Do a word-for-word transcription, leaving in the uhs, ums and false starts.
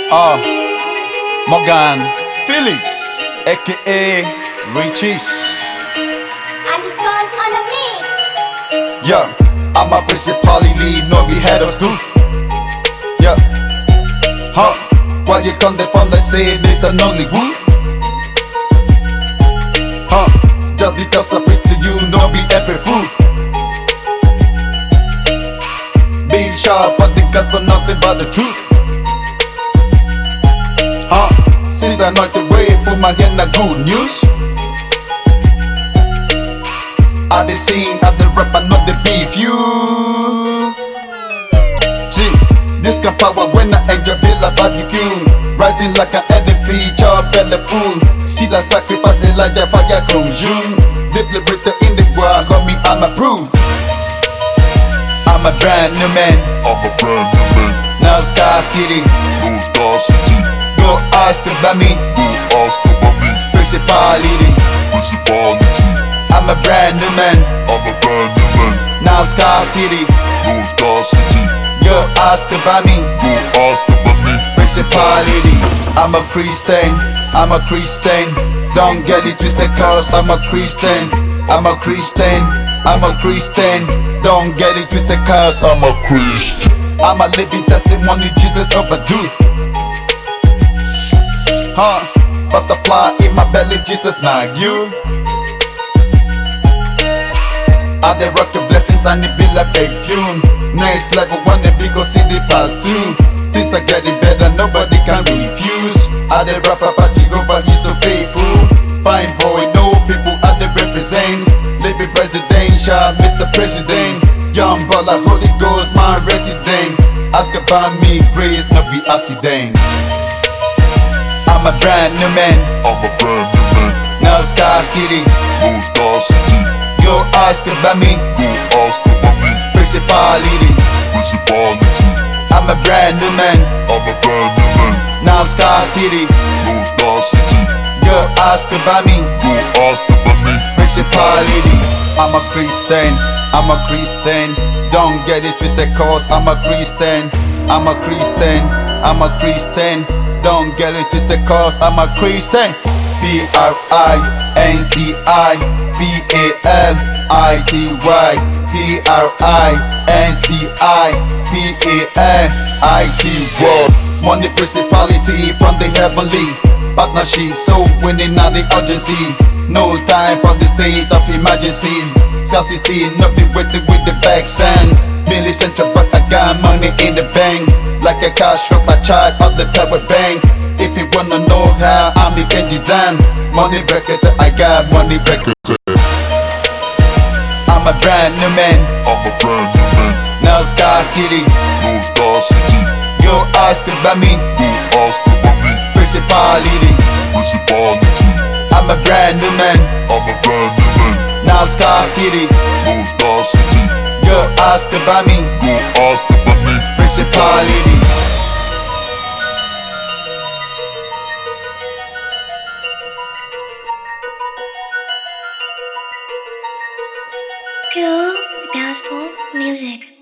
Ah, Morgan, Felix, aka Richies. Alison on the mix. Yeah, I'm a principal lead, no be head of school. Yeah, huh? Why you come there from the say this the only woo? Huh? Just because I preach to you, no be every fool. Be sure for the gospel, nothing but the truth. Huh? See the night away from my hand, a good news. I dey sing, I dey rap, I know the beef you. See, this can power when I enjoy feel like barbecue. Rising like an edit feature, belly full. See the sacrifice, Elijah fire consume. Deeply written in the world, call me, I'm approved. I'm a brand new man, I'm a brand new man. now Star City. No Star City, Go ask about me, go ask about me. principality. Principality, I'm a brand new man, I'm a brand new man. now Star City. No Star City, Go ask about me, go ask about me. principality. I'm a Christian, I'm a Christian. Don't get it twisted, cause I'm a Christian. I'm a Christian, I'm a Christian. Don't get it twisted, cause I'm a Christian, I'm a living testimony, Jesus overdue. Huh? Butterfly in my belly, Jesus, not you. I dey rock your blessings and it be like perfume. Next level when the big go see the part two. Things are getting better, nobody can refuse. I dey rap about Jehovah, he's so faithful. Fine boy, no people I dey represent. Living presidential, Mister President. Young baller, Holy Ghost, my resident. Ask about me, grace, no be accident. I'm a brand new man, I'm a brand new man. now Star City. No Star City, Go ask about me, go ask about me. principality. Principality, I'm a brand new man, I'm a brand new man. now Star City. No Star City, Go ask about me, go ask about me. principality. I'm a Christian, I'm a Christian. Don't get it twisted, cause I'm a Christian. I'm a Christian, I'm a Christian. Don't get it twisted, cause I'm a Christian. P R I N C I P A L I T Y. P R I N C I P A L I T Y. Money principality from the heavenly partnership, so winning now the urgency. No time for the state of emergency. Scarcity, not be waiting with the back sand. Million central, but I got money in the bank. Like a cash from a child of the power bank. If you wanna know how I'm the Kenji Dan, money bracket, I got money bracket. I'm a brand new man, I'm a brand new man. now Star City. No Star City, Go ask about me, go ask about me. principality. Principality, I'm a brand new man, I'm a brand new man. now Star City. No Star City, Go ask about me, go ask about me. principality. Pure Gospel Music.